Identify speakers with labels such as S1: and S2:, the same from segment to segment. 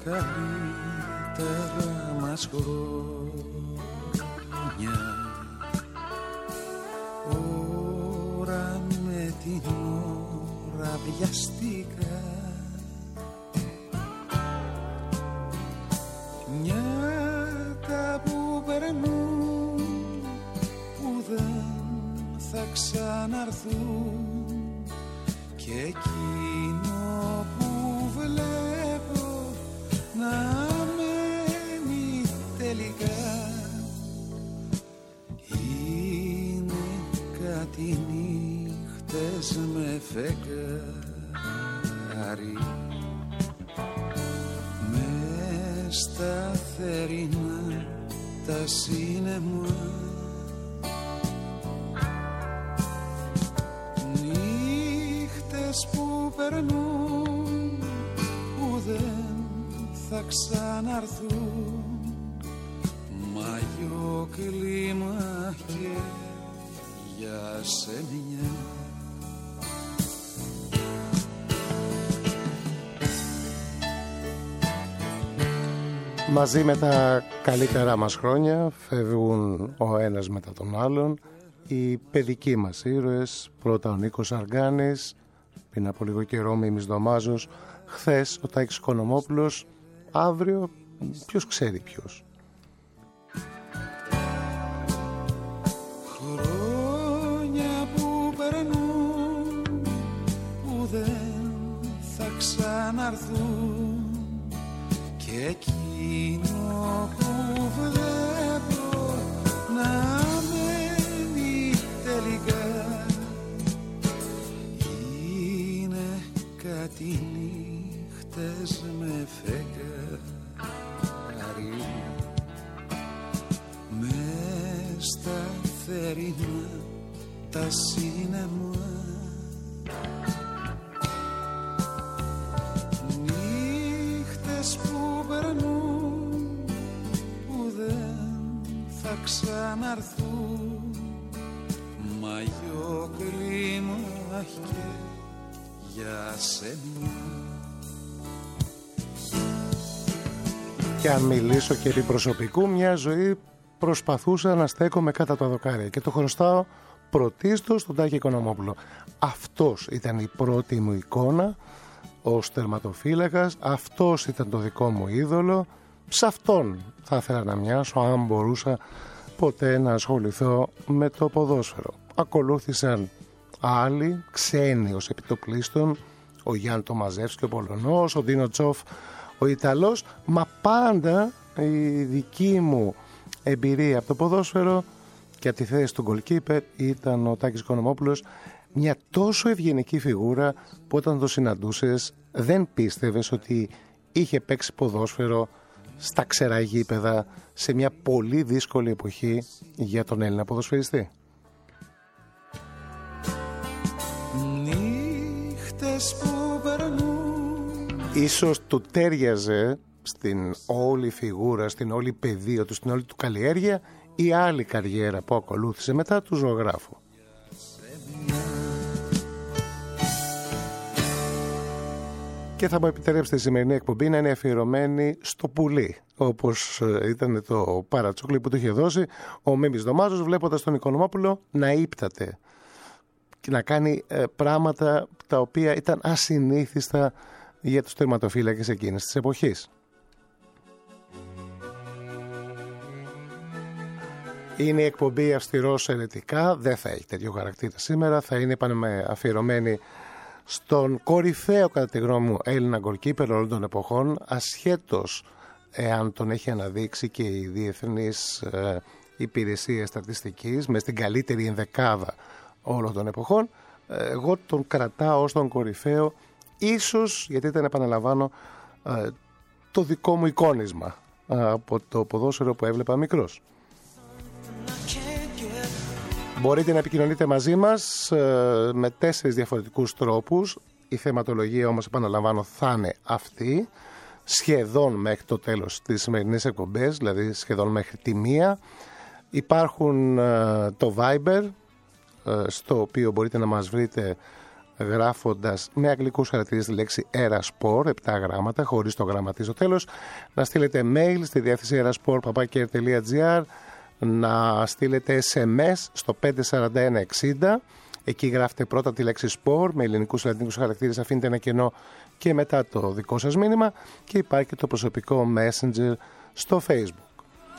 S1: καλύτερα μας χρόνια. Ώρα με την ώρα βιαστήκα, νιάτα που περνούν που δεν θα ξαναρθούν, και εκείνο που βλέπω να μένει τελικά είναι κάτι νύχτες με φεγγάρι, μες στα θερινά τα σίνεμα, νύχτες που περνούν που δεν θα ξαναρθούν, μαγιό κλίμα και για σεμιά.
S2: Μαζί με τα καλύτερά μας χρόνια φεύγουν ο ένας μετά τον άλλον οι παιδικοί μας ήρωες. Πρώτα ο Νίκος Αργάνης, πριν από λίγο καιρό Μίμης Δωμάζος, χθες ο Τάκης Οικονομόπουλος, αύριο ποιος ξέρει ποιος.
S1: Χρόνια που περνούν που δεν θα ξαναρθούν, και εκείνο που βλέπω να μένει τελικά είναι κάτι νύχτες με φεγγάρι, μες στα θερινά τα σίνεμα, νύχτες που περνούν που δεν θα ξαναρθούν, μαγιό κλίμα και για σένα.
S2: Και αν μιλήσω και επί προσωπικού, μια ζωή προσπαθούσα να στέκομαι κατά τα δοκάρια και το χρωστάω πρωτίστως στον Τάκη Οικονομόπουλο. Αυτός ήταν η πρώτη μου εικόνα ως τερματοφύλακας, αυτός ήταν το δικό μου είδωλο, σε αυτόν θα ήθελα να μοιάσω αν μπορούσα ποτέ να ασχοληθώ με το ποδόσφαιρο. Ακολούθησαν άλλοι ξένοι ως επιτοπλίστων, ο Γιάννη Τομαζεύσκι ο Πολωνός, ο Ντίνο Τσόφ ο Ιταλός, μα πάντα η δική μου εμπειρία από το ποδόσφαιρο και από τη θέση του γκολκίπερ ήταν ο Τάκης Οικονομόπουλος, μια τόσο ευγενική φιγούρα που όταν το συναντούσες δεν πίστευες ότι είχε παίξει ποδόσφαιρο στα ξερά γήπεδα σε μια πολύ δύσκολη εποχή για τον Έλληνα ποδοσφαιριστή.
S1: Νύχτες που περνούν.
S2: Ίσως του τέριαζε στην όλη φιγούρα, στην όλη παιδεία του, στην όλη του καλλιέργεια η άλλη καριέρα που ακολούθησε μετά του ζωγράφου. Και θα μου επιτρέψετε η σημερινή εκπομπή να είναι αφιερωμένη στο πουλί, όπως ήταν το παρατσούκλι που του είχε δώσει ο Μίμης Δωμάζος, βλέποντας τον Οικονομόπουλο να ύπταται και να κάνει πράγματα τα οποία ήταν ασυνήθιστα για τους τερματοφύλακες εκείνης της εποχής. Είναι η εκπομπή αυστηρός ερετικά, δεν θα έχει τέτοιο χαρακτήρα σήμερα, θα είναι αφιερωμένη στον κορυφαίο κατά τη γνώμη μου Έλληνα γκολκίπερ όλων των εποχών, ασχέτως εάν τον έχει αναδείξει και η Διεθνής Υπηρεσία Στατιστικής με στην καλύτερη ενδεκάδα όλων των εποχών. Εγώ τον κρατάω ως τον κορυφαίο, ίσως γιατί ήταν, επαναλαμβάνω, το δικό μου εικόνισμα από το ποδόσφαιρο που έβλεπα μικρός. Μπορείτε να επικοινωνείτε μαζί μας με 4 διαφορετικούς τρόπους. Η θεματολογία όμως, επαναλαμβάνω, θα είναι αυτή, σχεδόν μέχρι το τέλος της σημερινής εκπομπής, δηλαδή σχεδόν μέχρι τη 1. Υπάρχουν το Viber, στο οποίο μπορείτε να μας βρείτε γράφοντας με αγγλικούς χαρακτήρες τη λέξη Erasport, 7 γράμματα, χωρίς το γραμματί στο τέλος, να στείλετε mail στη διεύθυνση erasport@kr.gr, να στείλετε SMS στο 54160. Εκεί γράφετε πρώτα τη λέξη sport με ελληνικούς λατινικούς χαρακτήρες, αφήνετε ένα κενό και μετά το δικό σας μήνυμα, και υπάρχει και το προσωπικό Messenger στο Facebook.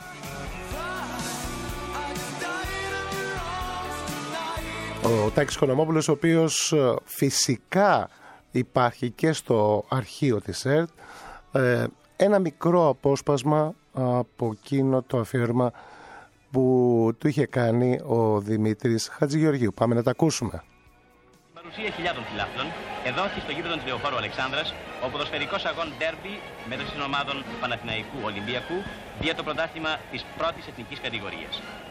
S2: Ο Τάκης Οικονομόπουλος, ο οποίος φυσικά υπάρχει και στο αρχείο της ΕΡΤ, ένα μικρό απόσπασμα από εκείνο το αφιέρωμα που του είχε κάνει ο Δημήτρης Χατζηγεωργίου. Πάμε να τα ακούσουμε.
S3: Παρουσία χιλιάδων φιλάθλων, εδώ και στο γήπεδο της Λεωφόρου Αλεξάνδρας, ο ποδοσφαιρικός αγών ντέρμπι μεταξύ των ομάδων Παναθηναϊκού Ολυμπιακού για το πρωτάθλημα της πρώτης εθνικής κατηγορίας.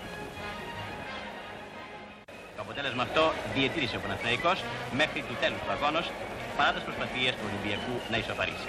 S3: Το αποτέλεσμα αυτό διετήρησε ο Παναθηναϊκός μέχρι του τέλους του αγώνος, παρά τις προσπαθίες του Ολυμπιακού να ισοφαρίσει.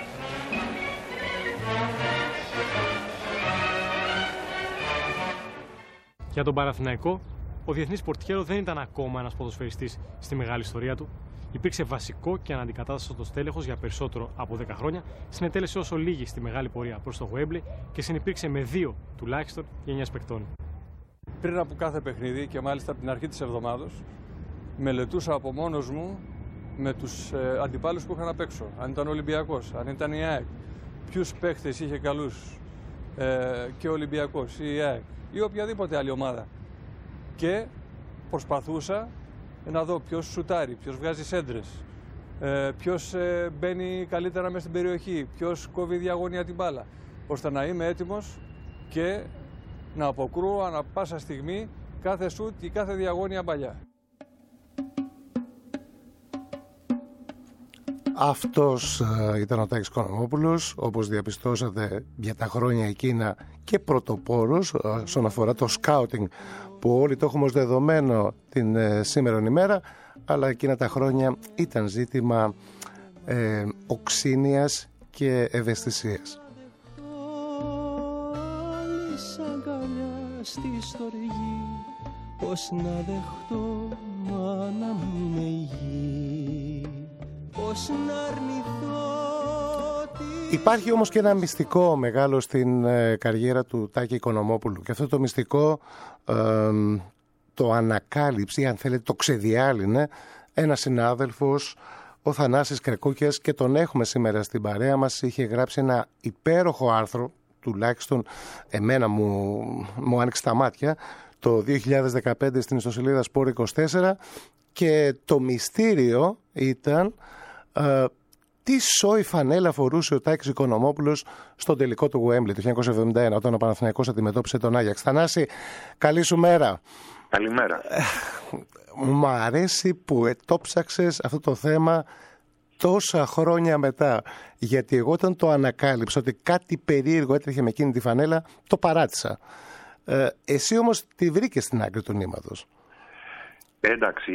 S4: Για τον Παναθηναϊκό, ο διεθνής πορτιέρο δεν ήταν ακόμα ένας ποδοσφαιριστής στη μεγάλη ιστορία του. Υπήρξε βασικό και αναντικατάστατο στέλεχος για περισσότερο από 10 χρόνια, συνετέλεσε όσο λίγη στη μεγάλη πορεία προς το Wembley και συνυπήρξε με 2 τουλάχιστον γενιάς παικτών.
S5: Πριν από κάθε παιχνίδι και μάλιστα από την αρχή της εβδομάδος, μελετούσα από μόνος μου με τους αντιπάλους που είχαν απ' έξω. Αν ήταν Ολυμπιακός, αν ήταν η ΑΕΚ, ποιους παίχτες είχε καλούς και ο Ολυμπιακός ή η ΑΕΚ ή οποιαδήποτε άλλη ομάδα. Και προσπαθούσα να δω ποιος σουτάρει, ποιος βγάζει σέντρες, ποιος μπαίνει καλύτερα μέσα στην περιοχή, ποιος κόβει διαγώνια την μπάλα, ώστε να είμαι έτοιμος και να αποκρούω ανά πάσα στιγμή κάθε σουτ ή κάθε διαγώνια παλιά.
S2: Αυτός ήταν ο Τάκης Οικονομόπουλος, όπως διαπιστώσατε, για τα χρόνια εκείνα και πρωτοπόρος όσον αφορά το σκάουτινγκ, που όλοι το έχουμε ως δεδομένο την σήμερον ημέρα, αλλά εκείνα τα χρόνια ήταν ζήτημα οξύνιας και ευαισθησίας.
S6: Στη στοργή, πώς να δεχτώ μα να μην είναι η γη, πώς να αρνηθώ.
S2: Υπάρχει όμως και ένα μυστικό μεγάλο στην καριέρα του Τάκη Οικονομόπουλου, και αυτό το μυστικό το ανακάλυψε, ή αν θέλετε το ξεδιάλυνε, ένας συνάδελφος, ο Θανάσης Κρεκούκιας, και τον έχουμε σήμερα στην παρέα μας. Είχε γράψει ένα υπέροχο άρθρο, τουλάχιστον εμένα μου άνοιξε τα μάτια, το 2015 στην ιστοσελίδα Sport 24, και το μυστήριο ήταν τι σόι φανέλα φορούσε ο Τάκης Οικονομόπουλος στον τελικό του Wembley το 1971, όταν ο Παναθηναϊκός αντιμετώπισε τον Άγιαξ. Θανάση, καλή σου μέρα.
S7: Καλημέρα.
S2: Μου αρέσει που το ψάξες αυτό το θέμα τόσα χρόνια μετά, γιατί εγώ όταν το ανακάλυψα ότι κάτι περίεργο έτρεχε με εκείνη τη φανέλα, το παράτησα. Εσύ όμως τη βρήκες στην άκρη του νήματος.
S7: Εντάξει,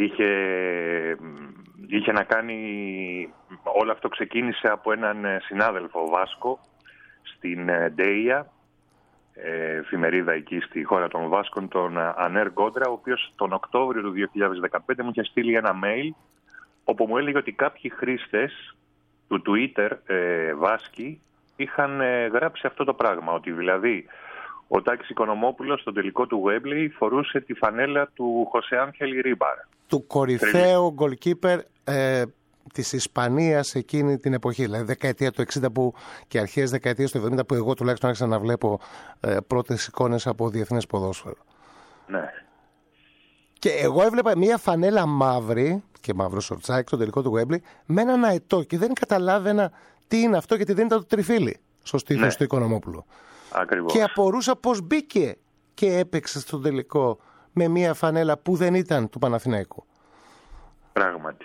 S7: είχε να κάνει, όλο αυτό ξεκίνησε από έναν συνάδελφο Βάσκο στην Ντέια, εφημερίδα εκεί στη χώρα των Βάσκων, τον Ανέρ Γκόντρα, ο οποίος τον Οκτώβριο του 2015 μου είχε στείλει ένα mail όπου μου έλεγε ότι κάποιοι χρήστες του Twitter Βάσκοι είχαν γράψει αυτό το πράγμα, ότι δηλαδή ο Τάκης Οικονομόπουλος στο τελικό του Wembley φορούσε τη φανέλα του Χωσέ Άγχελ Ρίμπαρ, του
S2: κορυφαίου goalkeeper της Ισπανίας εκείνη την εποχή, δηλαδή δεκαετία του 60 και αρχές δεκαετίας του 70, που εγώ τουλάχιστον άρχισα να βλέπω πρώτες εικόνες από διεθνές ποδόσφαιρο.
S7: Ναι.
S2: Και εγώ έβλεπα μια φανέλα μαύρη και μαύρο σορτσάκι στο τελικό του Wembley με έναν αετό, και δεν καταλάβαινα τι είναι αυτό, γιατί δεν ήταν το τριφύλι στο στήθος του Οικονομόπουλου.
S7: Ακριβώς.
S2: Και απορούσα πώς μπήκε και έπαιξε στο τελικό με μια φανέλα που δεν ήταν του Παναθηναϊκού.
S7: Πράγματι.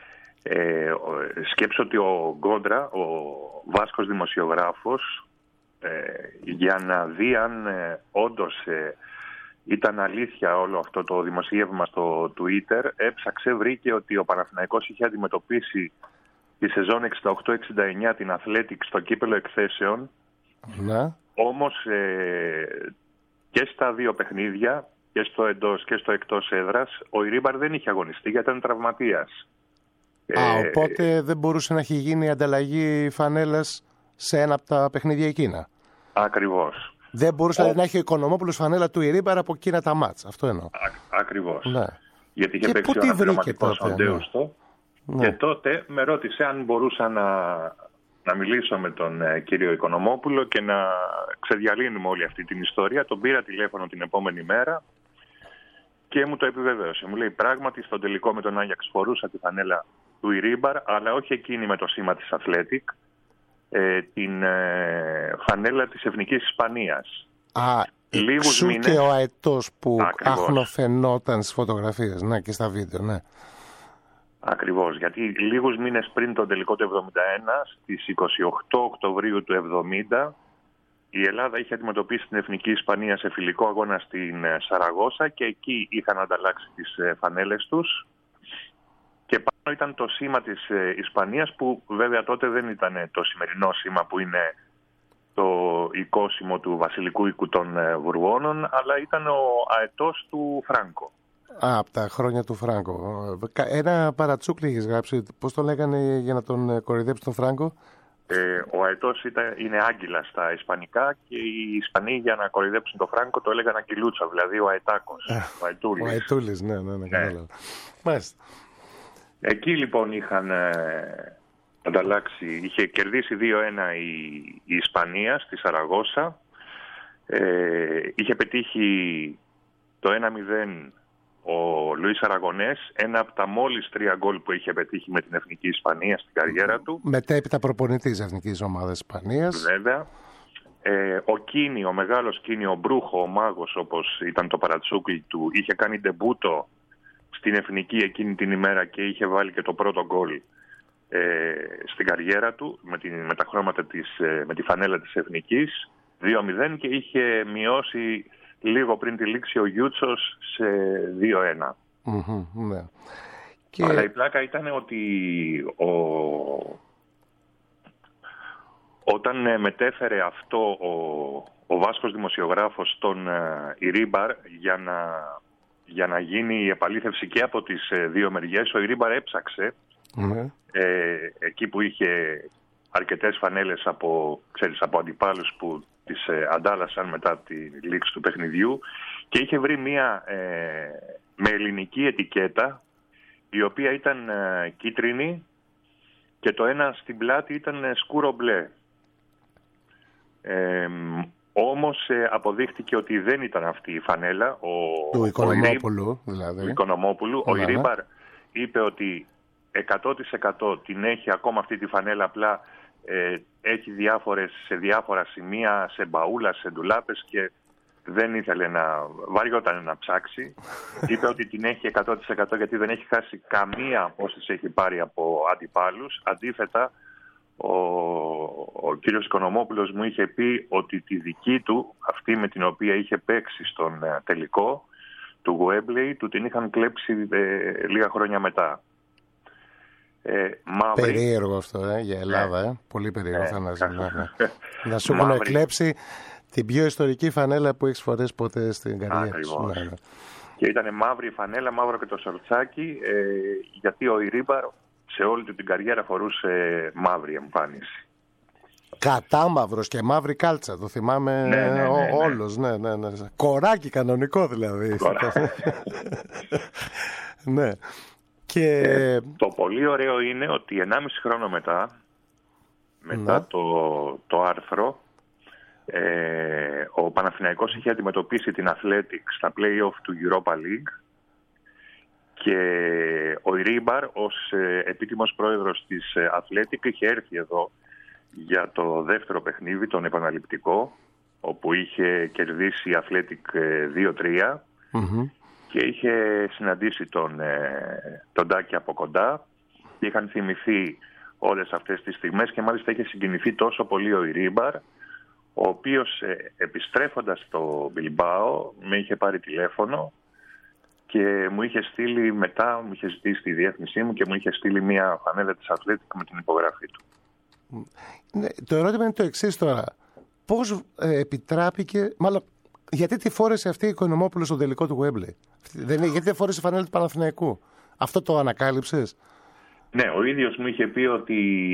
S7: Σκέψω ότι ο Γκόντρα, ο Βάσκος δημοσιογράφος, για να δει αν όντως ήταν αλήθεια όλο αυτό το δημοσίευμα στο Twitter, έψαξε, βρήκε ότι ο Παναθηναϊκός είχε αντιμετωπίσει τη σεζόν 68-69 την Αθλέτικ στο κύπελο εκθέσεων.
S2: Ναι.
S7: Όμως και στα δύο παιχνίδια, και στο εντός και στο εκτός έδρας, ο Ρίμπαρ δεν είχε αγωνιστεί γιατί ήταν τραυματίας.
S2: Οπότε δεν μπορούσε να έχει γίνει ανταλλαγή φανέλας σε ένα από τα παιχνίδια εκείνα.
S7: Ακριβώς.
S2: Δεν μπορούσε να έχει ο Οικονομόπουλος φανέλα του Iribar από εκείνα τα μάτς. Αυτό εννοώ.
S7: Ακριβώς.
S2: Ναι.
S7: Γιατί είχε παίξει ο αναπληρωματικός Αντέουστο. Ναι. Και τότε με ρώτησε αν μπορούσα να μιλήσω με τον κύριο Οικονομόπουλο και να ξεδιαλύνουμε όλη αυτή την ιστορία. Τον πήρα τηλέφωνο την επόμενη μέρα και μου το επιβεβαίωσε. Μου λέει πράγματι στον τελικό με τον Άγιαξ φορούσα τη φανέλα του Iribar, αλλά όχι εκείνη με το σήμα της Athletic, την φανέλα της Εθνικής Ισπανίας.
S2: Εξού και ο αετός που αχνοφαινόταν στις φωτογραφίες, ναι, και στα βίντεο, ναι.
S7: Ακριβώς, γιατί λίγους μήνες πριν τον τελικό του 1971, στις 28 Οκτωβρίου του 1970, η Ελλάδα είχε αντιμετωπίσει την Εθνική Ισπανία σε φιλικό αγώνα στην Σαραγώσα και εκεί είχαν ανταλλάξει τις φανέλες τους. Και πάνω ήταν το σήμα της Ισπανίας, που βέβαια τότε δεν ήταν το σημερινό σήμα που είναι το οικόσιμο του βασιλικού οίκου των Βουρβώνων, αλλά ήταν ο αετός του Φράνκο.
S2: Από τα χρόνια του Φράνκο. Ένα παρατσούκλι έχεις γράψει. Πώς το λέγανε για να τον κοροϊδέψει τον Φράνκο?
S7: Ο αετός είναι άγγυλα στα ισπανικά και οι Ισπανοί για να κοροϊδέψουν τον Φράνκο το έλεγαν αγκυλούτσα, δηλαδή ο αετάκος. Ο αετούλης.
S2: Ο αετούλης, ναι. Μάλιστα.
S7: Εκεί λοιπόν είχαν ανταλλάξει, είχε κερδίσει 2-1 η Ισπανία στη Σαραγώσα. Είχε πετύχει το 1-0 ο Λουίς Αραγωνές, ένα από τα μόλις 3 γκολ που είχε πετύχει με την Εθνική Ισπανία στην καριέρα του.
S2: Μετέπειτα προπονητής Εθνικής Ομάδας Ισπανίας.
S7: Βέβαια. Ο Κίνη, ο μεγάλος Κίνη, ο Μπρούχο, ο μάγος όπως ήταν το παρατσούκλι του, είχε κάνει ντεμπούτο στην Εθνική εκείνη την ημέρα και είχε βάλει και το πρώτο γκολ στην καριέρα του με τα χρώματα με τη φανέλα της Εθνικής, 2-0, και είχε μειώσει λίγο πριν τη λήξη ο Γιούτσος σε 2-1.
S2: Ναι.
S7: Αλλά η πλάκα ήταν ότι όταν μετέφερε αυτό ο Βάσκος δημοσιογράφος στον Iribar για να γίνει η επαλήθευση και από τις δύο μεριές, ο Iribar έψαξε εκεί που είχε αρκετές φανέλες από αντιπάλους που τις αντάλλασαν μετά τη λήξη του παιχνιδιού, και είχε βρει μία με ελληνική ετικέτα, η οποία ήταν κίτρινη και το ένα στην πλάτη ήταν σκούρο μπλε. Όμως αποδείχτηκε ότι δεν ήταν αυτή η φανέλα.
S2: Του Οικονομόπουλου, δηλαδή.
S7: Του Οικονομόπουλου. Ο Iribar είπε ότι 100% την έχει ακόμα αυτή τη φανέλα, απλά έχει σε διάφορα σημεία, σε μπαούλα, σε ντουλάπες, και δεν ήθελε βαριόταν να ψάξει. Είπε ότι την έχει 100% γιατί δεν έχει χάσει καμία από όσες έχει πάρει από αντιπάλους. Αντίθετα, ο κύριος Οικονομόπουλος μου είχε πει ότι τη δική του, αυτή με την οποία είχε παίξει στον τελικό του Γουέμπλεϊ, του την είχαν κλέψει λίγα χρόνια μετά.
S2: Περίεργο αυτό για Ελλάδα, πολύ περίεργο Θανάση. Να σου έχουν εκλέψει την πιο ιστορική φανέλα που έχεις φορέσει ποτέ στην καριέρα σου.
S7: Και ήταν μαύρη φανέλα, μαύρο και το σορτσάκι, γιατί ο Iribar σε όλη του την καριέρα φορούσε μαύρη εμφάνιση.
S2: Κατάμαυρος και μαύρη κάλτσα, το θυμάμαι όλος. Ναι. Κοράκι κανονικό δηλαδή. Ναι. Και...
S7: το πολύ ωραίο είναι ότι 1,5 χρόνο μετά το άρθρο, ο Παναθηναϊκός είχε αντιμετωπίσει την Athletic στα play-off του Europa League, και ο Iribar ως επίτιμος πρόεδρος της Athletic είχε έρθει εδώ για το δεύτερο παιχνίδι, τον επαναληπτικό, όπου είχε κερδίσει η Athletic 2-3, και είχε συναντήσει τον Τάκη από κοντά. Είχαν θυμηθεί όλες αυτές τις στιγμές και μάλιστα είχε συγκινηθεί τόσο πολύ ο Iribar, ο οποίος επιστρέφοντας στο Μπιλμπάο με είχε πάρει τηλέφωνο και μου είχε στείλει μετά, μου είχε ζητήσει τη διεύθυνσή μου και μου είχε στείλει μια φανέλα της Athletic με την υπογραφή του.
S2: Ναι, το ερώτημα είναι το εξής τώρα. Πώς επιτράπηκε, μάλλον γιατί τη φόρεσε αυτή η Οικονομόπουλο στο τελικό του Γουέμπλεϊ? Γιατί δεν φόρεσε φανέλα του Παναθηναϊκού? Αυτό το ανακάλυψες?
S7: Ναι, ο ίδιος μου είχε πει ότι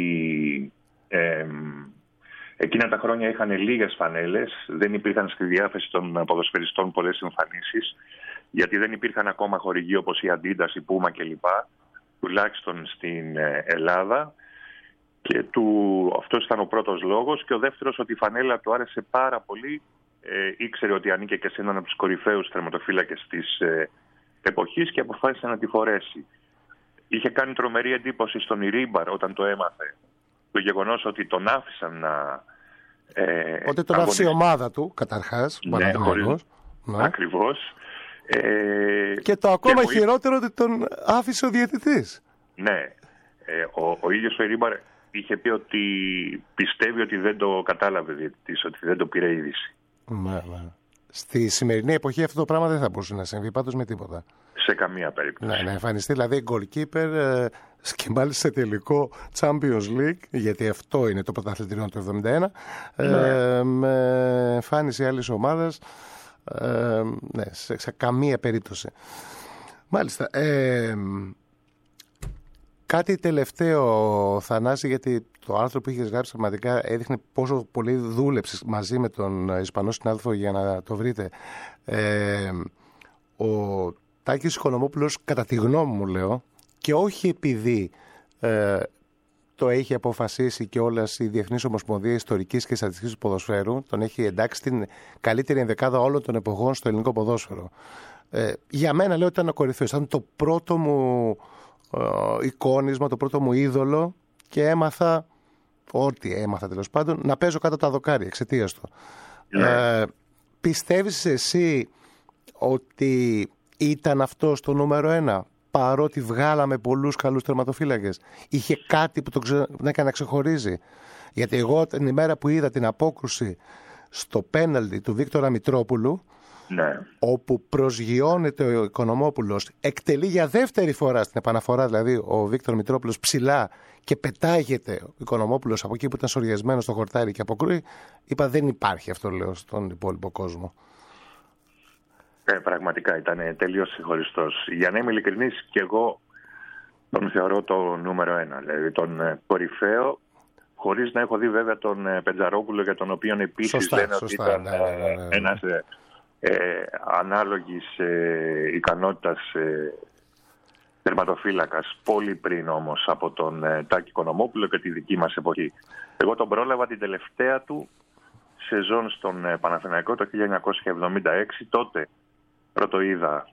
S7: εκείνα τα χρόνια είχαν λίγες φανέλες, δεν υπήρχαν στη διάθεση των ποδοσφαιριστών πολλές εμφανίσεις, γιατί δεν υπήρχαν ακόμα χορηγοί όπως η Adidas, η Puma κλπ, τουλάχιστον στην Ελλάδα. Και αυτός ήταν ο πρώτος λόγος. Και ο δεύτερος, ότι η φανέλα του άρεσε πάρα πολύ. Ήξερε ότι ανήκε και σε έναν από τους κορυφαίους τερματοφύλακες της εποχής και αποφάσισε να τη φορέσει. Είχε κάνει τρομερή εντύπωση στον Ιρίμπαρ όταν το έμαθε. Το γεγονός ότι τον άφησαν να...
S2: ότι τον άφησε η ομάδα του, καταρχάς.
S7: Ναι, ακριβώς.
S2: Και το ακόμα χειρότερο, ότι τον άφησε ο διαιτητής.
S7: Ναι. Ο ίδιος ο Ιρίμπαρ είχε πει ότι πιστεύει ότι δεν το κατάλαβε ο διαιτητής, ότι δεν το πήρε είδηση.
S2: Στη σημερινή εποχή αυτό το πράγμα δεν θα μπορούσε να συμβεί πάντως με τίποτα.
S7: Σε καμία περίπτωση.
S2: Ναι, να εμφανιστεί δηλαδή goalkeeper και μάλιστα σε τελικό Champions League, γιατί αυτό είναι το πρωταθλητριό του 1971, με εμφάνιση άλλης ομάδας, ναι, σε καμία περίπτωση. Μάλιστα. Κάτι τελευταίο, Θανάση, γιατί το άρθρο που είχες γράψει πραγματικά έδειχνε πόσο πολύ δούλεψες μαζί με τον Ισπανό συνάδελφο για να το βρείτε. Ο Τάκης Οικονομόπουλος, κατά τη γνώμη μου λέω, και όχι επειδή το έχει αποφασίσει και όλες η Διεθνής Ομοσπονδία Ιστορικής και Στατιστικής του Ποδοσφαίρου, τον έχει εντάξει στην καλύτερη ενδεκάδα όλων των εποχών στο ελληνικό ποδόσφαιρο. Για μένα λέω ότι ήταν ο κορυφαίος, ήταν το πρώτο μου εικόνισμα, το πρώτο μου είδωλο, και έμαθα, ό,τι έμαθα τέλος πάντων, να παίζω κάτω τα δοκάρια εξαιτίας του. Πιστεύεις εσύ ότι ήταν αυτός το νούμερο ένα, παρότι βγάλαμε πολλούς καλούς τερματοφύλακες? Είχε κάτι που τον έκανε να ξεχωρίζει? Γιατί εγώ την ημέρα που είδα την απόκρουση στο πέναλτι του Βίκτορα Μητρόπουλου, ναι, όπου προσγειώνεται ο Οικονομόπουλος, εκτελεί για δεύτερη φορά στην επαναφορά, δηλαδή ο Βίκτορ Μητρόπουλος ψηλά, και πετάγεται ο Οικονομόπουλος από εκεί που ήταν σοριασμένο στο χορτάρι και αποκρούει, είπα δεν υπάρχει αυτό, λέω, στον υπόλοιπο κόσμο.
S7: Πραγματικά ήταν τελείως συγχωριστός. Για να είμαι ειλικρινής, και εγώ τον θεωρώ το νούμερο ένα, δηλαδή τον κορυφαίο, χωρίς να έχω δει βέβαια τον Πεντζαρόπουλο, για τον οποίο επίσης λένε ότι ήταν ένας ανάλογης ικανότητας τερματοφύλακας, πολύ πριν όμως από τον Τάκη Οικονομόπουλο και τη δική μας εποχή. Εγώ τον πρόλαβα την τελευταία του σεζόν στον Παναθηναϊκό το 1976. Τότε πρώτο είδα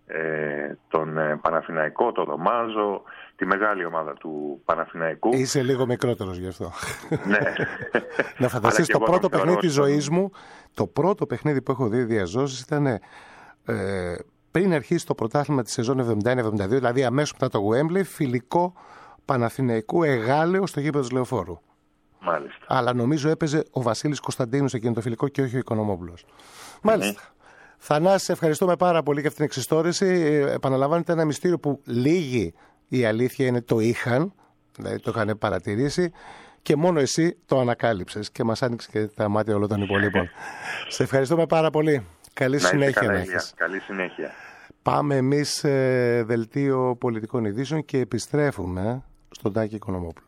S7: τον Παναθηναϊκό, τον Δωμάζο, τη μεγάλη ομάδα του Παναθηναϊκού.
S2: Είσαι λίγο μικρότερος γι' αυτό.
S7: Ναι.
S2: Να φανταστείς, το πρώτο παιχνίδι της ζωής μου, το πρώτο παιχνίδι που έχω δει διαζώσεις ήταν πριν αρχίσει το πρωτάθλημα της σεζόν 71-72, δηλαδή αμέσως μετά το Γουέμπλεϊ, φιλικό Παναθηναϊκού Εγάλεο στο γήπεδο του Λεωφόρου.
S7: Μάλιστα.
S2: Αλλά νομίζω έπαιζε ο Βασίλης Κωνσταντίνου σε εκείνο το φιλικό και όχι ο Οικονομόπουλος. Μάλιστα. Θανάση, σε ευχαριστούμε πάρα πολύ για αυτήν την εξιστόρηση. Επαναλαμβάνεται ένα μυστήριο που λίγοι, η αλήθεια είναι, το είχαν, δηλαδή το είχαν παρατηρήσει, και μόνο εσύ το ανακάλυψες και μας άνοιξε και τα μάτια όλων των υπολείπων. Σε ευχαριστούμε πάρα πολύ. Καλή συνέχεια να έχεις.
S7: Καλή συνέχεια.
S2: Πάμε εμείς δελτίο πολιτικών ειδήσεων και επιστρέφουμε στον Τάκη Οικονομόπουλο.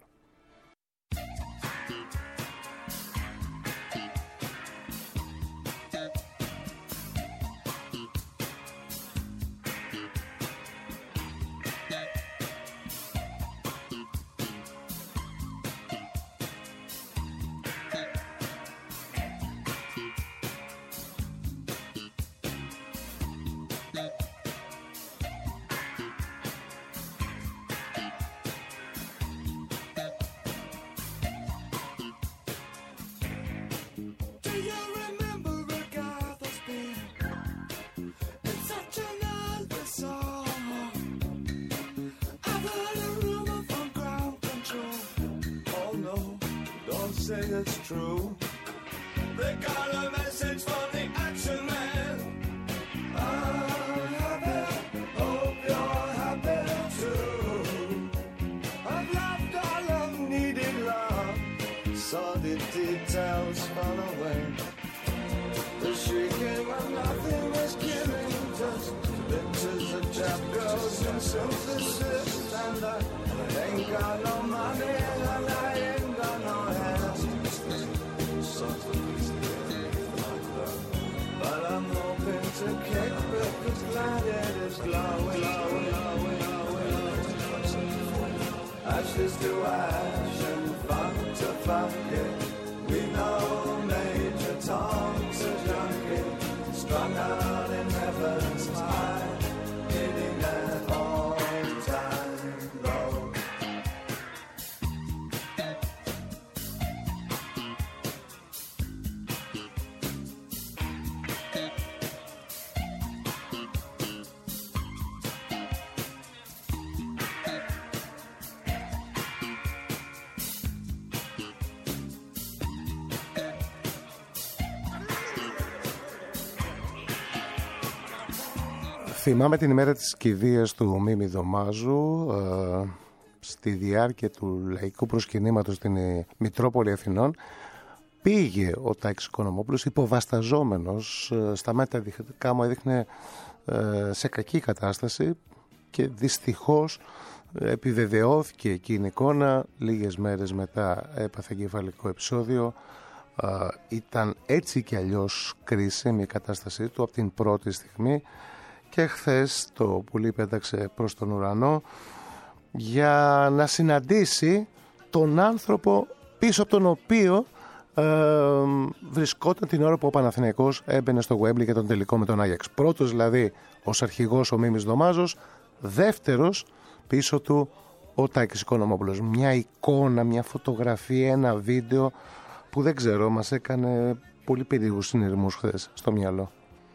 S1: Say it's true. They got a message from the action man. I'm happy, hope you're happy too. I've loved all I've needed love, saw the details fall away. The shrieking when nothing was killing, just bit as the chap goes. and synthesis, and I ain't got no money, and I ain't got no hair. But I'm hoping to kick because planet is glowing, glowing, glowing, glowing. Ashes to ash and funk to funky. We know Major Tom's a junkie, strung out in heaven's high, hitting that all-time low.
S2: Θυμάμαι την ημέρα της κηδείας του Μίμη Δωμάζου στη διάρκεια του λαϊκού προσκυνήματος στην Μητρόπολη Αθηνών. Πήγε ο Τάκης Οικονομόπουλος υποβασταζόμενος, στα μεταδικά μου έδειχνε σε κακή κατάσταση και δυστυχώς επιβεβαιώθηκε εκείνη η εικόνα. Λίγες μέρες μετά έπαθε εγκεφαλικό επεισόδιο. Ήταν έτσι κι αλλιώς κρίσιμη η κατάστασή του από την πρώτη στιγμή. Και χθες το πουλί πέταξε προς τον ουρανό για να συναντήσει τον άνθρωπο πίσω από τον οποίο βρισκόταν την ώρα που ο Παναθηναϊκός έμπαινε στο Γουέμπλι για τον τελικό με τον Άγιαξ. Πρώτος δηλαδή ως αρχηγός ο Μίμης Δωμάζος, δεύτερος πίσω του ο Τάκης Οικονομόπουλος. Μια εικόνα, μια φωτογραφία, ένα βίντεο που δεν ξέρω, μας έκανε πολύ περίεργους συνειρμούς χθες στο μυαλό.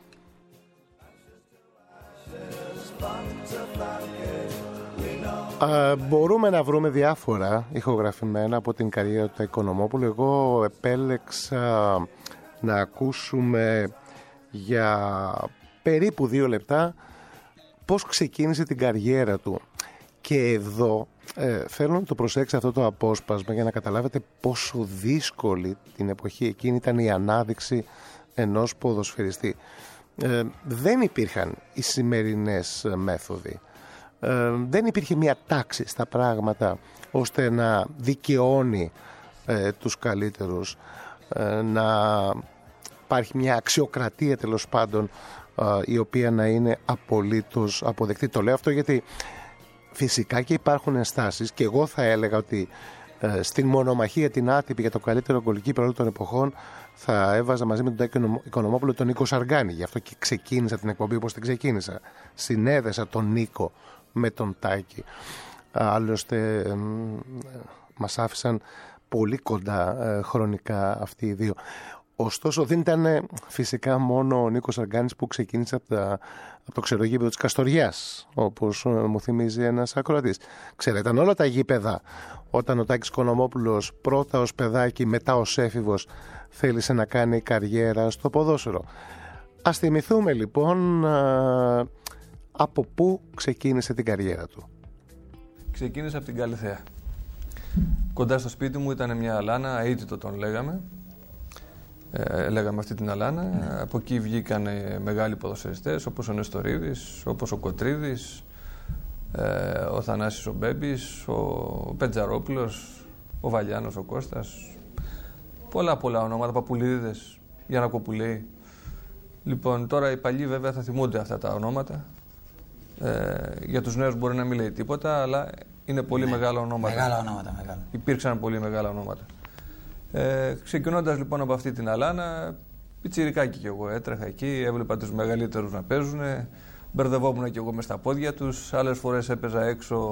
S2: Μπορούμε να βρούμε διάφορα ηχογραφημένα από την καριέρα του Οικονομόπουλου. Εγώ επέλεξα να ακούσουμε για περίπου 2 λεπτά πώς ξεκίνησε την καριέρα του. Και εδώ θέλω να το προσέξετε αυτό το απόσπασμα για να καταλάβετε πόσο δύσκολη την εποχή εκείνη ήταν η ανάδειξη ενός ποδοσφαιριστή. Δεν υπήρχαν οι σημερινές μέθοδοι. Δεν υπήρχε μια τάξη στα πράγματα ώστε να δικαιώνει τους καλύτερους, να υπάρχει μια αξιοκρατία τέλος πάντων η οποία να είναι απολύτως αποδεκτή. Το λέω αυτό γιατί φυσικά και υπάρχουν ενστάσεις και εγώ θα έλεγα ότι στην μονομαχία την άτυπη για το καλύτερο γκολκίπερ όλων των εποχών θα έβαζα μαζί με τον Τάκη Οικονομόπουλο τον Νίκο Σαργάνη. Γι' αυτό και ξεκίνησα την εκπομπή όπως την ξεκίνησα. Συνέδεσα τον Νίκο με τον Τάκη. Άλλωστε μας άφησαν πολύ κοντά χρονικά αυτοί οι δύο. Ωστόσο δεν ήταν φυσικά μόνο ο Νίκος Σαργάνης που ξεκίνησε από το ξερογήπεδο της Καστοριάς, όπως μου θυμίζει ένας ακροατής. Ξέρετε, ήταν όλα τα γήπεδα όταν ο Τάκης Οικονομόπουλος πρώτα ως παιδάκι, μετά ως έφηβος θέλησε να κάνει καριέρα στο ποδόσφαιρο. Ας θυμηθούμε λοιπόν από πού ξεκίνησε την καριέρα του.
S5: Ξεκίνησε από την Καλυθέα. Κοντά στο σπίτι μου ήταν μια αλάνα, αίτητο τον λέγαμε. Λέγαμε αυτή την αλάνα. Από εκεί βγήκαν μεγάλοι ποδοσφαιριστές όπως ο Νεστορίδης, όπως ο Κοτρίδης, ο Θανάσης ο Μπέμπης, ο Πετζαρόπουλος, ο Βαλιάνος ο Κώστας. Πολλά ονόματα, Παπουλίδες, Γιαννακοπουλέη. Λοιπόν, τώρα οι παλιοί βέβαια θα θυμούνται αυτά τα ονόματα. Για τους νέους μπορεί να μην λέει τίποτα, αλλά είναι πολύ μεγάλα ονόματα.
S8: Μεγάλα ονόματα, μεγάλα.
S5: Υπήρξαν πολύ μεγάλα ονόματα. Ξεκινώντας λοιπόν από αυτή την αλάνα, πιτσιρικάκι κι εγώ έτρεχα εκεί, έβλεπα τους μεγαλύτερους να παίζουν, μπερδευόμουν κι εγώ μες στα πόδια τους, άλλες φορές έπαιζα έξω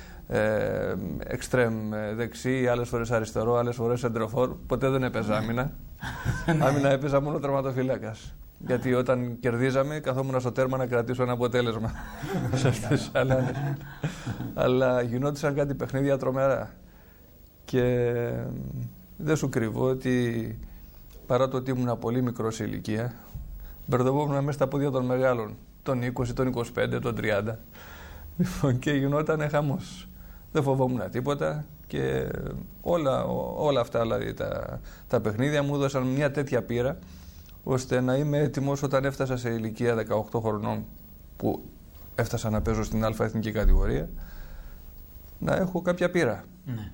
S5: εξτρέμ δεξί, άλλες φορές αριστερό, άλλες φορές σεντροφόρ, ποτέ δεν έπαιζα άμυνα. Άμυνα έπαιζα μόνο τερματοφύλακας. Γιατί όταν κερδίζαμε, καθόμουν στο τέρμα να κρατήσω ένα αποτέλεσμα σε αυτές τις αλάνες. Αλλά γινόντουσαν κάτι παιχνίδια τρομερά. Και δεν σου κρύβω ότι παρά το ότι ήμουν πολύ μικρό σε ηλικία, μπερδευόμουν μέσα στα πόδια των μεγάλων, των 20, των 25, των 30. Λοιπόν, και γινόταν χαμός. Δεν φοβόμουν τίποτα και όλα αυτά δηλαδή, τα παιχνίδια μου έδωσαν μια τέτοια πείρα ώστε να είμαι έτοιμος όταν έφτασα σε ηλικία 18 χρονών, που έφτασα να παίζω στην Α εθνική κατηγορία, να έχω κάποια πείρα.
S8: Ναι.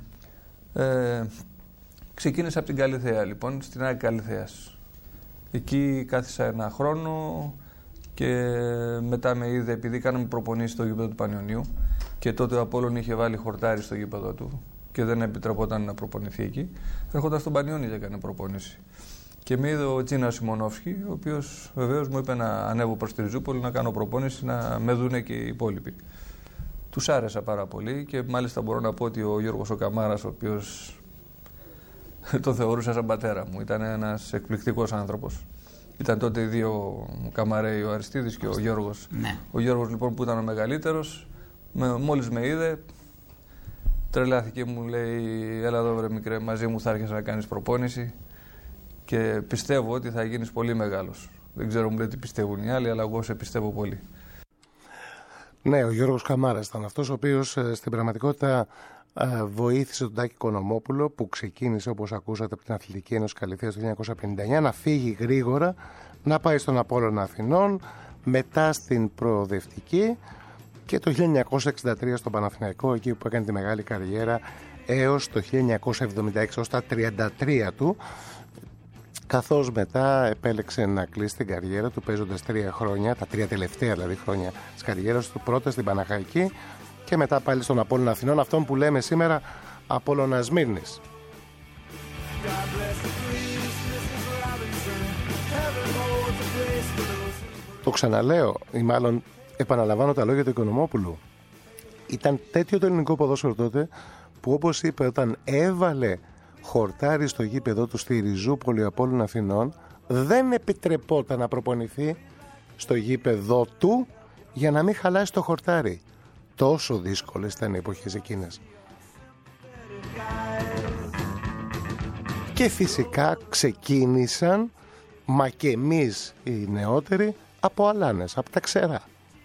S5: Ξεκίνησα από την Καλιθέα, λοιπόν, στην ΑΕΚ Καλιθέας. Εκεί κάθισα ένα χρόνο και μετά με είδε, επειδή κάναμε προπονήσεις στο γήπεδο του Πανιωνίου και τότε ο Απόλλων είχε βάλει χορτάρι στο γήπεδο του και δεν επιτρεπόταν να προπονηθεί εκεί. Έρχοντας στον Πανιώνη και έκανε προπόνηση. Και με είδε ο Τζίνα Σιμονόφσκι, ο οποίος βεβαίως μου είπε να ανέβω προς τη Ριζούπολη να κάνω προπόνηση, να με δούνε και οι υπόλοιποι. Τους άρεσα πάρα πολύ και μάλιστα μπορώ να πω ότι ο Γιώργος ο Καμάρας, ο οποίος το θεωρούσα σαν πατέρα μου, ήταν ένας εκπληκτικός άνθρωπος. Ήταν τότε οι δύο Καμαρέοι, ο Αριστίδης και ο Γιώργος.
S8: Ναι.
S5: Ο Γιώργος λοιπόν που ήταν ο μεγαλύτερος, μόλις με είδε, τρελάθηκε, μου λέει: έλα εδώ βρε μικρέ, μαζί μου θα έρχεσαι να κάνεις προπόνηση και πιστεύω ότι θα γίνεις πολύ μεγάλος. Δεν ξέρω, μου λέει τι πιστεύουν οι άλλοι, αλλά εγώ σε πιστεύω πολύ.
S2: Ναι, ο Γιώργος Καμάρας ήταν αυτός ο οποίος στην πραγματικότητα βοήθησε τον Τάκη Οικονομόπουλο, που ξεκίνησε, όπως ακούσατε, από την Αθλητική Ένωση Καλιθέας το 1959, να φύγει γρήγορα, να πάει στον Απόλλωνα Αθηνών, μετά στην Προοδευτική και το 1963 στον Παναθηναϊκό, εκεί που έκανε τη μεγάλη καριέρα έως το 1976, ως τα 33 του, καθώς μετά επέλεξε να κλείσει την καριέρα του παίζοντας 3 χρόνια, τα 3 τελευταία δηλαδή χρόνια της καριέρας του, πρώτα στην Παναχαϊκή και μετά πάλι στον Απόλλωνα Αθηνών, αυτόν που λέμε σήμερα Απόλλωνα Σμύρνης. Το ξαναλέω, ή μάλλον επαναλαμβάνω τα λόγια του Οικονομόπουλου. Ήταν τέτοιο το ελληνικό ποδόσφαιρο τότε που, όπως είπε, όταν έβαλε χορτάρι στο γήπεδο του στη Ριζούπολη Απόλλωνα Αθηνών, δεν επιτρεπόταν να προπονηθεί στο γήπεδο του για να μην χαλάσει το χορτάρι. Τόσο δύσκολες ήταν οι εποχές εκείνες. Και φυσικά ξεκίνησαν, μα και εμείς οι νεότεροι, από αλάνες, από τα ξερά.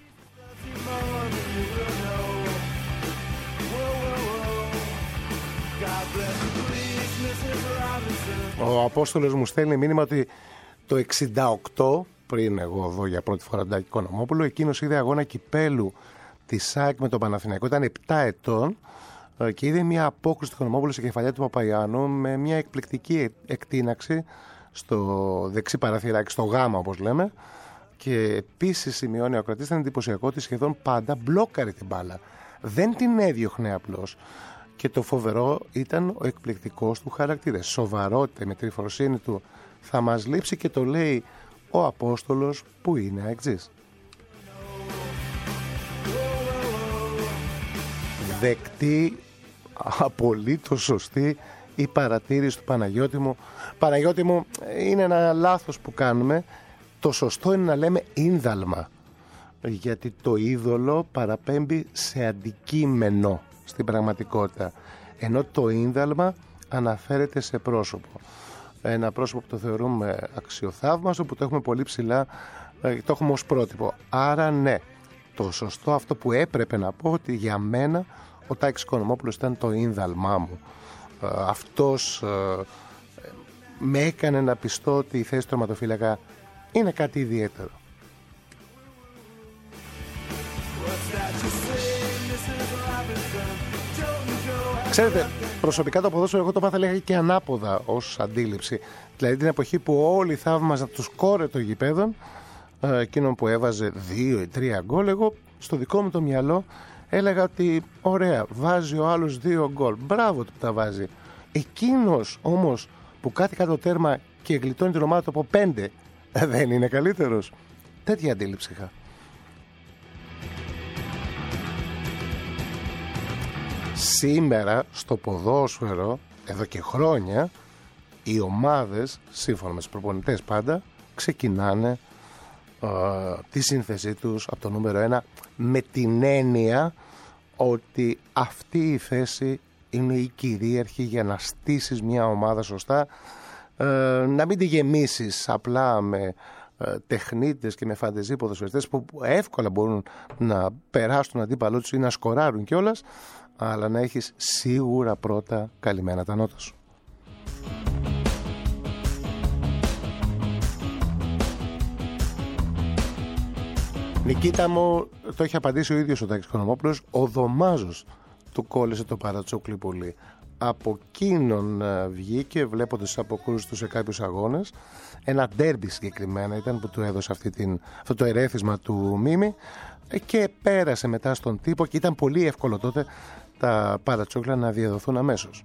S2: Ο Απόστολος μου στέλνει μήνυμα ότι το 68, πριν εγώ δω για πρώτη φορά τον Τάκη Οικονομόπουλο, εκείνος είδε αγώνα κυπέλου της ΑΕΚ με τον Παναθηναϊκό, ήταν 7 ετών και είδε μια απόκριση του Οικονομόπουλου σε κεφαλιά του Παπαϊάνου με μια εκπληκτική εκτείναξη στο δεξί παραθυράκι, στο γάμα όπως λέμε, και επίσης σημειώνει ο ακροατής, ήταν εντυπωσιακό ότι σχεδόν πάντα μπλόκαρε την μπάλα, δεν την έδιωχνε απλώς. Και το φοβερό ήταν ο εκπληκτικός του χαρακτήρα. Σοβαρότητα, η μετριφροσύνη του θα μας λείψει, και το λέει ο Απόστολος που είναι αεξής. Δεκτή, απολύτως σωστή η παρατήρηση του Παναγιώτη μου. Παναγιώτη μου, είναι ένα λάθος που κάνουμε. Το σωστό είναι να λέμε ίνδαλμα, γιατί το είδωλο παραπέμπει σε αντικείμενο στην πραγματικότητα, ενώ το ίνδαλμα αναφέρεται σε πρόσωπο. Ένα πρόσωπο που το θεωρούμε αξιοθαύμαστο, που το έχουμε πολύ ψηλά, το έχουμε ως πρότυπο. Άρα ναι, το σωστό, αυτό που έπρεπε να πω, ότι για μένα ο Τάκης Οικονομόπουλος ήταν το ίνδαλμά μου. Αυτός με έκανε να πιστώ ότι η θέση του τερματοφύλακα είναι κάτι ιδιαίτερο. Ξέρετε, προσωπικά το ποδόσφαιρο εγώ το πάθα λέγα και ανάποδα ως αντίληψη. Δηλαδή την εποχή που όλοι θαύμαζαν τους κόρε των γηπέδων, εκείνον που έβαζε 2 ή 3 γκολ, εγώ στο δικό μου το μυαλό έλεγα ότι ωραία, βάζει ο άλλος 2 γκολ, μπράβο του που τα βάζει. Εκείνος όμως που κάτι κάτω το τέρμα και γλιτώνει την ομάδα του από 5, δεν είναι καλύτερος? Τέτοια αντίληψη είχα. Σήμερα στο ποδόσφαιρο, εδώ και χρόνια, οι ομάδες, σύμφωνα με τους προπονητές πάντα, ξεκινάνε τη σύνθεσή τους από το νούμερο 1 με την έννοια ότι αυτή η θέση είναι η κυρίαρχη για να στήσεις μια ομάδα σωστά, να μην τη γεμίσεις απλά με τεχνίτες και με φαντεζή ποδοσφαιριστές που εύκολα μπορούν να περάσουν τον αντίπαλό τους ή να σκοράρουν κιόλας, αλλά να έχεις σίγουρα πρώτα καλυμμένα τα νότα σου. Νικήτα μου, το έχει απαντήσει ο ίδιος ο Τάκης Οικονομόπουλος. Ο Δωμάζος του κόλλησε το παρατσούκλι πολύ. Από εκείνον βγήκε, βλέποντας τις αποκρούσεις του σε κάποιους αγώνες. Ένα ντέρμπι συγκεκριμένα ήταν που του έδωσε αυτό το ερέθισμα του Μίμη, και πέρασε μετά στον τύπο, και ήταν πολύ εύκολο τότε τα παρατσούκλα να διαδοθούν αμέσως.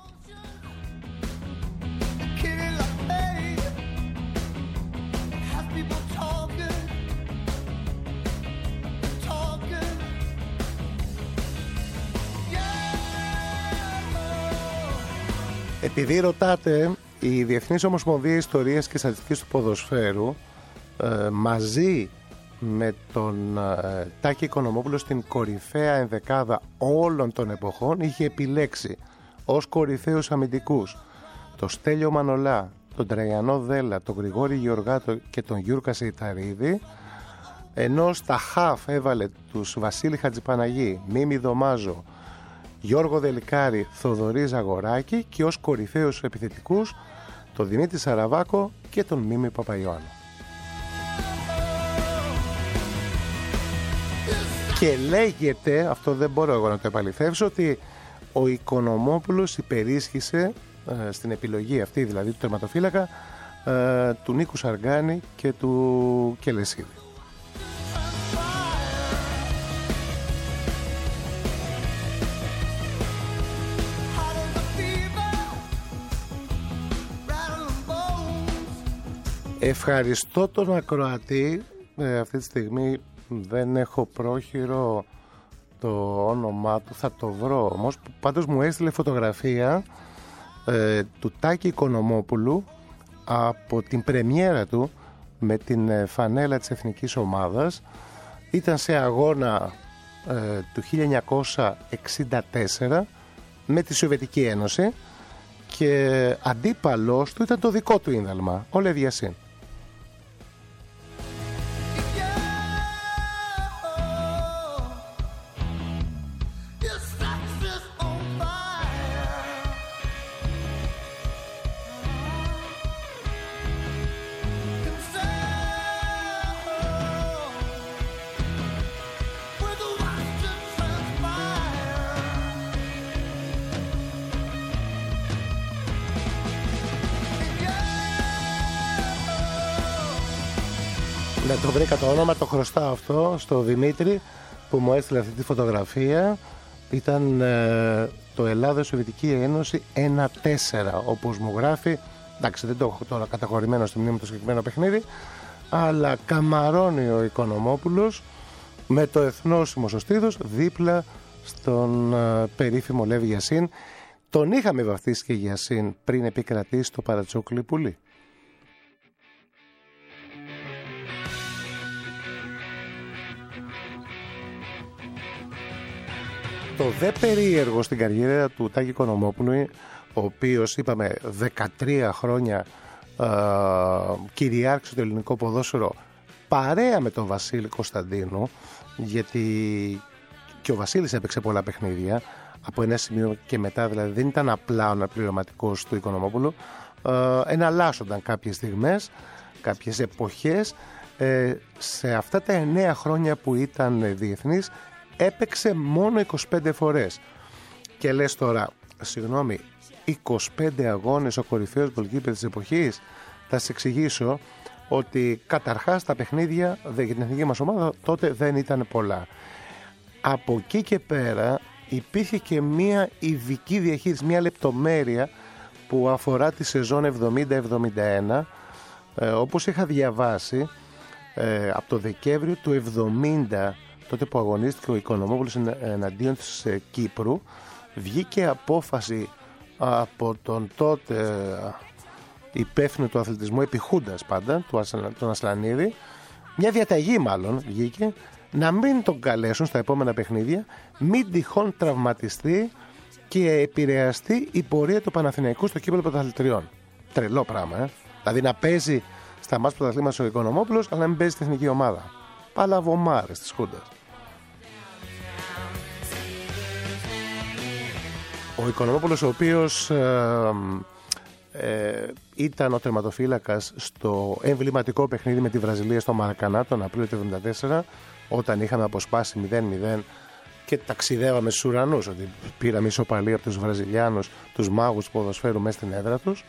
S2: Επειδή ρωτάτε, η Διεθνής Ομοσπονδία Ιστορίας και Στατιστικής του Ποδοσφαίρου μαζί με τον Τάκη Οικονομόπουλο στην κορυφαία ενδεκάδα όλων των εποχών είχε επιλέξει ως κορυφαίους αμυντικούς τον Στέλιο Μανολά, τον Τραϊανό Δέλα, τον Γρηγόρη Γεωργάτο και τον Γιούρκα Σεϊταρίδη, ενώ στα χαφ έβαλε τους Βασίλη Χατζηπαναγή, Μίμη Δωμάζο, Γιώργο Δελικάρη, Θοδωρή Ζαγοράκη, και ως κορυφαίους επιθετικούς τον Δημήτρη Σαραβάκο και τον Μίμη Παπαϊωάννου. Και λέγεται, αυτό δεν μπορώ εγώ να το επαληθεύσω, ότι ο Οικονομόπουλος υπερίσχυσε στην επιλογή αυτή, δηλαδή του τερματοφύλακα, του Νίκου Σαργάνη και του Κελεσίδη. Ευχαριστώ τον ακροατή. Αυτή τη στιγμή δεν έχω πρόχειρο το όνομά του, θα το βρω όμως. Πάντως μου έστειλε φωτογραφία του Τάκη Οικονομόπουλου από την πρεμιέρα του με την φανέλα της εθνικής ομάδας. Ήταν σε αγώνα του 1964 με τη Σοβιετική Ένωση, και αντίπαλος του ήταν το δικό του ίνδαλμα, ο Λεύ Γιασίν. Να το βρήκα το όνομα, το χρωστάω αυτό στο Δημήτρη που μου έστειλε αυτή τη φωτογραφία. Ήταν το Ελλάδα-Σοβιετική Ένωση 1-4, όπως μου γράφει. Εντάξει, δεν το έχω τώρα καταχωρημένο στη μνήμη το συγκεκριμένο παιχνίδι, αλλά καμαρώνει ο Οικονομόπουλος με το εθνόσημο Σωστίδος δίπλα στον περίφημο Λεύ Γιασίν. Τον είχαμε βαφτίσει και Γιασίν πριν επικρατήσει το παρατσούκλι πουλί. Το δε περίεργο στην καριέρα του Τάκη Οικονομόπουλου, ο οποίος είπαμε 13 χρόνια κυριάρχησε το ελληνικό ποδόσφαιρο παρέα με τον Βασίλη Κωνσταντίνου, γιατί και ο Βασίλης έπαιξε πολλά παιχνίδια από ένα σημείο και μετά, δηλαδή δεν ήταν απλά ο αναπληρωματικός του Οικονομόπουλου, εναλλάσσονταν κάποιες στιγμές, κάποιες εποχές. Σε αυτά τα 9 χρόνια που ήταν διεθνής έπαιξε μόνο 25 φορές. Και λες τώρα, συγγνώμη, 25 αγώνες ο κορυφαίος γκολκίπερ της εποχής? Θα σας εξηγήσω ότι καταρχάς τα παιχνίδια για την εθνική μας ομάδα τότε δεν ήταν πολλά. Από εκεί και πέρα υπήρχε και μια ειδική διαχείριση, μια λεπτομέρεια που αφορά τη σεζόν 70-71, όπως είχα διαβάσει από το Δεκέμβριο του 70, τότε που αγωνίστηκε ο Οικονομόπουλος εναντίον της Κύπρου, βγήκε απόφαση από τον τότε υπεύθυνο του αθλητισμού, επιχούντας πάντα, τον Ασλανίδη, μια διαταγή μάλλον βγήκε, να μην τον καλέσουν στα επόμενα παιχνίδια, μην τυχόν τραυματιστεί και επηρεαστεί η πορεία του Παναθηναϊκού στο κύπελλο πρωταθλητριών. Τρελό πράγμα, Δηλαδή να παίζει στα μάτς πρωταθλήματος ο Οικονομόπουλος, αλλά να μην παίζει στην εθνική ομάδα. Παλαβομάρες της Χούντας. Ο Οικονομόπουλος, ο οποίος ήταν ο τερματοφύλακας στο εμβληματικό παιχνίδι με τη Βραζιλία στο Μαρακανά τον Απρίλιο του 1974, όταν είχαμε αποσπάσει 0-0 και ταξιδεύαμε στους ουρανούς, ότι πήραμε ισοπαλία από τους Βραζιλιάνους, τους μάγους του ποδοσφαίρου μέσα στην έδρα τους.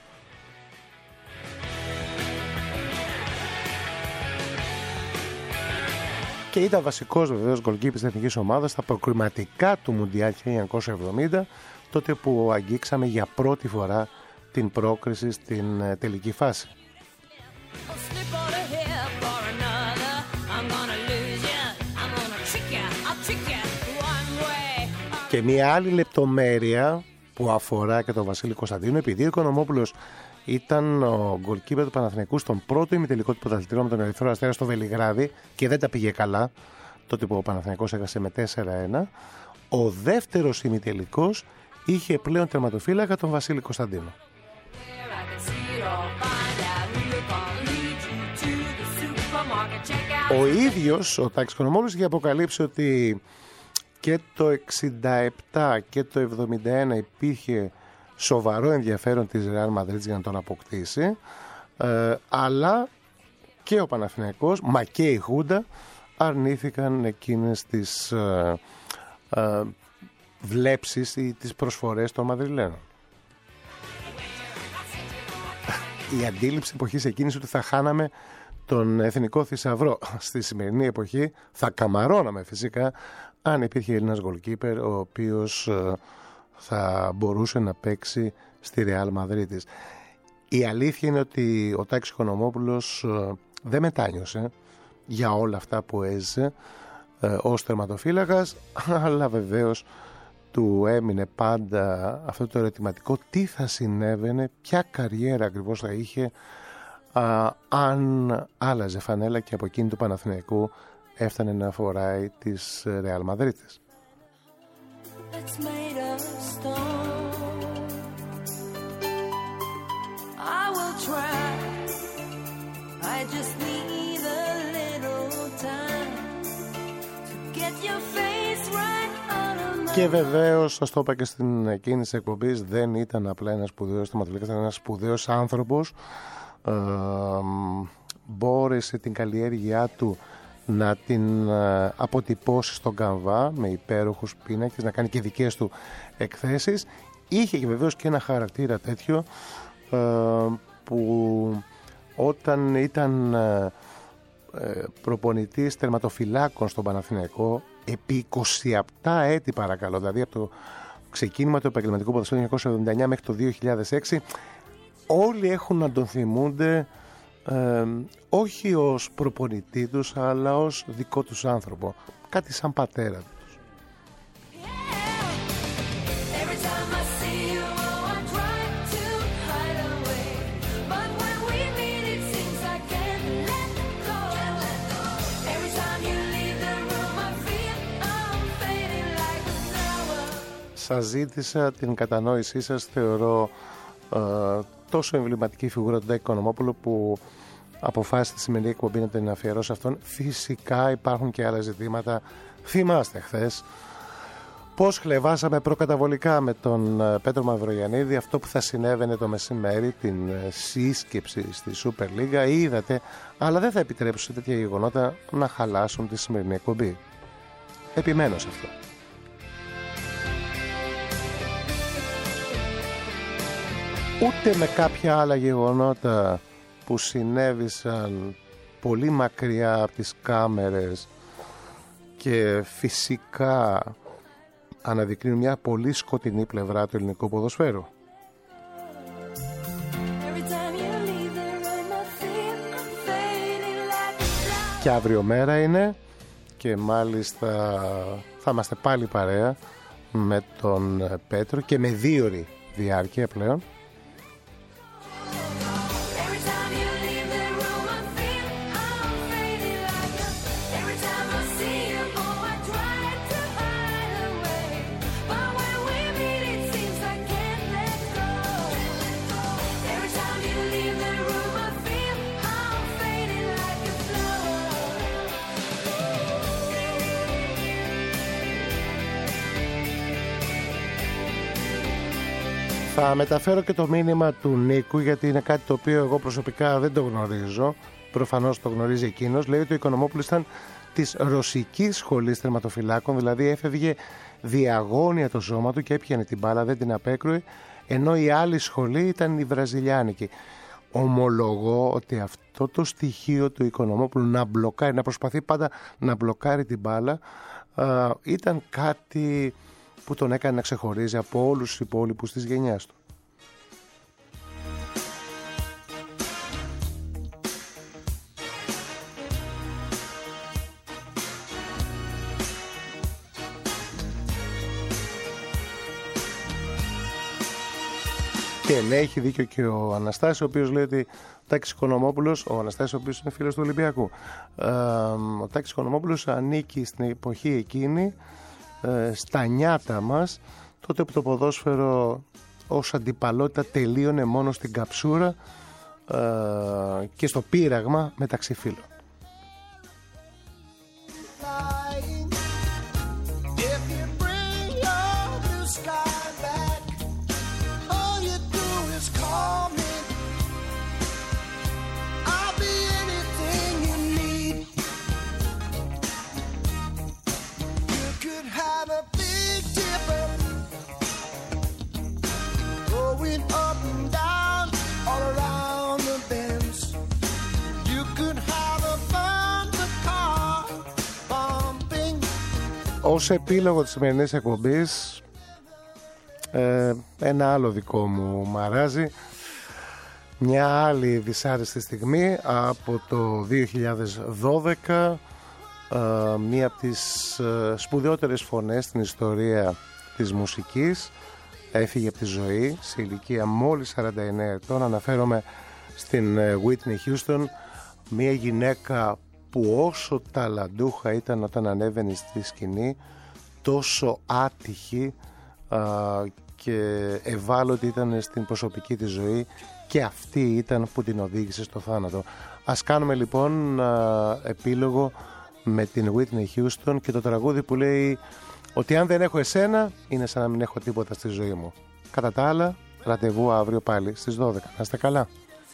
S2: Και ήταν βασικός βεβαίως γκολκίπερ της εθνικής ομάδας στα προκριματικά του Μουντιάλ 1970, τότε που αγγίξαμε για πρώτη φορά την πρόκριση στην τελική φάση. Και μια άλλη λεπτομέρεια που αφορά και τον Βασίλη Κωνσταντίνο, επειδή ο Οικονομόπουλος ήταν ο γκολκίπερ του Παναθηναϊκού στον πρώτο ημιτελικό του πρωταθλητριών με τον Ερυθρό Αστέρα στο Βελιγράδι και δεν τα πήγε καλά, τότε που ο Παναθηναϊκός έχασε με 4-1, ο δεύτερος ημιτελικός είχε πλέον τερματοφύλακα τον Βασίλη Κωνσταντίνο. Ο ίδιος ο Τάκης Οικονομόπουλος είχε αποκαλύψει ότι και το 67 και το 71 υπήρχε σοβαρό ενδιαφέρον της Ρεάλ Μαδρίτης για να τον αποκτήσει, αλλά και ο Παναθηναϊκός μα και η Χούντα αρνήθηκαν εκείνες τις βλέψεις ή τις προσφορές των Μαδριλένων. Η αντίληψη εποχής εκείνης ότι θα χάναμε τον εθνικό θησαυρό στη σημερινή εποχή, θα καμαρώναμε φυσικά αν υπήρχε Έλληνας γκολκίπερ ο οποίος θα μπορούσε να παίξει στη Ρεάλ Μαδρίτης. Η αλήθεια είναι ότι ο Τάκης Οικονομόπουλος δεν μετάνιωσε για όλα αυτά που έζησε ως τερματοφύλακας, αλλά βεβαίως του έμεινε πάντα αυτό το ερωτηματικό τι θα συνέβαινε, ποια καριέρα ακριβώς θα είχε αν άλλαζε φανέλα και από εκείνη του Παναθηναϊκού έφτανε να φοράει της Ρεάλ Μαδρίτης. Και βεβαίως, σας το είπα και στην εκείνη της εκπομπής, δεν ήταν απλά ένας σπουδαίος θεματολογικός, ήταν ένας σπουδαίος άνθρωπος. Μπόρεσε την καλλιέργειά του να την αποτυπώσει στον καμβά με υπέροχους πίνακες, να κάνει και δικές του εκθέσεις. Είχε και βεβαίως και ένα χαρακτήρα τέτοιο που όταν ήταν προπονητής τερματοφυλάκων στον Παναθηναϊκό επί 27 έτη παρακαλώ, δηλαδή από το ξεκίνημα του επαγγελματικού ποδοσφαίρου 1979 μέχρι το 2006, όλοι έχουν να τον θυμούνται όχι ως προπονητή τους αλλά ως δικό τους άνθρωπο, κάτι σαν πατέρα τους. Σας ζήτησα την κατανόησή σας, θεωρώ τόσο εμβληματική φιγούρα του Τάκη Οικονομόπουλου που αποφάσισε τη σημερινή εκπομπή να την αφιερώσει αυτόν. Φυσικά υπάρχουν και άλλα ζητήματα. Θυμάστε χθες πώς χλεβάσαμε προκαταβολικά με τον Πέτρο Μαυρογιαννίδη αυτό που θα συνέβαινε το μεσημέρι, την σύσκεψη στη Super League. Είδατε, αλλά δεν θα επιτρέψω σε τέτοια γεγονότα να χαλάσουν τη σημερινή εκπομπή. Επιμένω σε αυτό. Ούτε με κάποια άλλα γεγονότα που συνέβησαν πολύ μακριά από τις κάμερες και φυσικά αναδεικνύουν μια πολύ σκοτεινή πλευρά του ελληνικού ποδοσφαίρου. Και αύριο μέρα είναι και μάλιστα θα είμαστε πάλι παρέα με τον Πέτρο και με 2ωρη διάρκεια πλέον. Θα μεταφέρω και το μήνυμα του Νίκου, γιατί είναι κάτι το οποίο εγώ προσωπικά δεν το γνωρίζω. Προφανώς το γνωρίζει εκείνος. Λέει ότι ο Οικονομόπουλος ήταν της Ρωσικής Σχολής Τερματοφυλάκων, δηλαδή έφευγε διαγώνια το σώμα του και έπιανε την μπάλα, δεν την απέκρουε, ενώ η άλλη σχολή ήταν η Βραζιλιάνικη. Ομολογώ ότι αυτό το στοιχείο του Οικονομόπουλου να μπλοκάρει, να προσπαθεί πάντα να μπλοκάρει την μπάλα, ήταν κάτι που τον έκανε να ξεχωρίζει από όλους τους υπόλοιπους της γενιάς του. Και ναι, έχει δίκιο και ο Αναστάσης, ο οποίος λέει ότι ο Τάκης Οικονομόπουλος, ο Αναστάσης ο οποίος είναι φίλος του Ολυμπιακού, ο Τάκης Οικονομόπουλος ανήκει στην εποχή εκείνη, στα νιάτα μας, τότε που το ποδόσφαιρο ως αντιπαλότητα τελείωνε μόνο στην καψούρα και στο πείραγμα μεταξύ φίλων. Ως επίλογο της σημερινής εκπομπής, ένα άλλο δικό μου μαράζι, μια άλλη δυσάρεστη στιγμή από το 2012, μία από τις σπουδαιότερες φωνές στην ιστορία της μουσικής έφυγε από τη ζωή σε ηλικία μόλις 49 ετών. Αναφέρομαι στην Whitney Houston, μία γυναίκα που όσο ταλαντούχα ήταν όταν ανέβαινε στη σκηνή, τόσο άτυχη και ευάλωτη ήταν στην προσωπική της ζωή, και αυτή ήταν που την οδήγησε στο θάνατο. Ας κάνουμε λοιπόν επίλογο με την Whitney Houston και το τραγούδι που λέει ότι αν δεν έχω εσένα είναι σαν να μην έχω τίποτα στη ζωή μου. Κατά τα άλλα, ραντεβού αύριο πάλι στις 12. Να είστε καλά.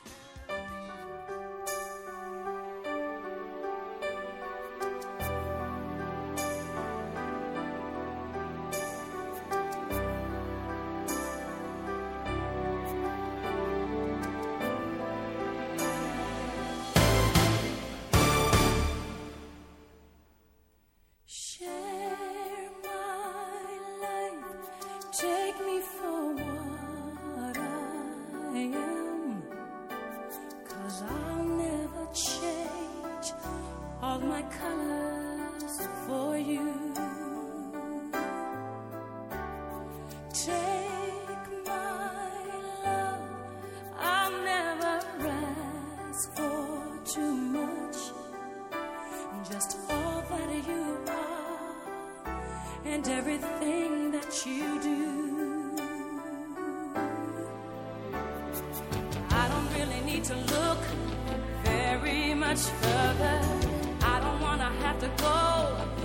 S8: To look very much further. I don't wanna have to go